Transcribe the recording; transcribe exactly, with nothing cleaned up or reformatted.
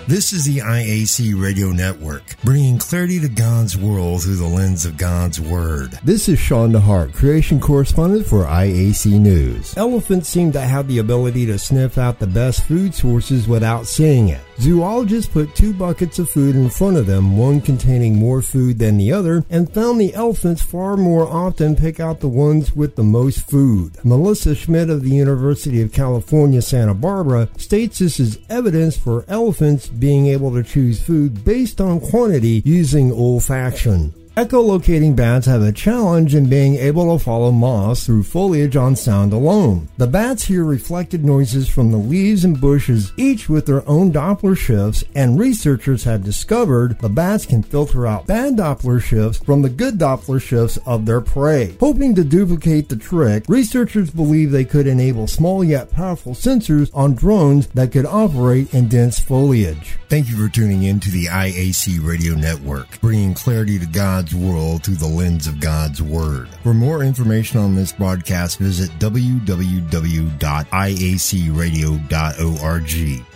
This is the I A C Radio Network, bringing clarity to God's world through the lens of God's Word. This is Sean DeHart, creation correspondent for I A C News. Elephants seem to have the ability to sniff out the best food sources without seeing it. Zoologists put two buckets of food in front of them, one containing more food than the other, and found the elephants far more often pick out the ones with the most food. Melissa Schmidt of the University of California, Santa Barbara states this is evidence for elephants being able to choose food based on quantity using olfaction. Echolocating bats have a challenge in being able to follow moths through foliage on sound alone. The bats hear reflected noises from the leaves and bushes, each with their own Doppler shifts, and researchers have discovered the bats can filter out bad Doppler shifts from the good Doppler shifts of their prey. Hoping to duplicate the trick, researchers believe they could enable small yet powerful sensors on drones that could operate in dense foliage. Thank you for tuning in to the I A C Radio Network, bringing clarity to God's world through the lens of God's Word. For more information on this broadcast, visit w w w dot i a c radio dot org.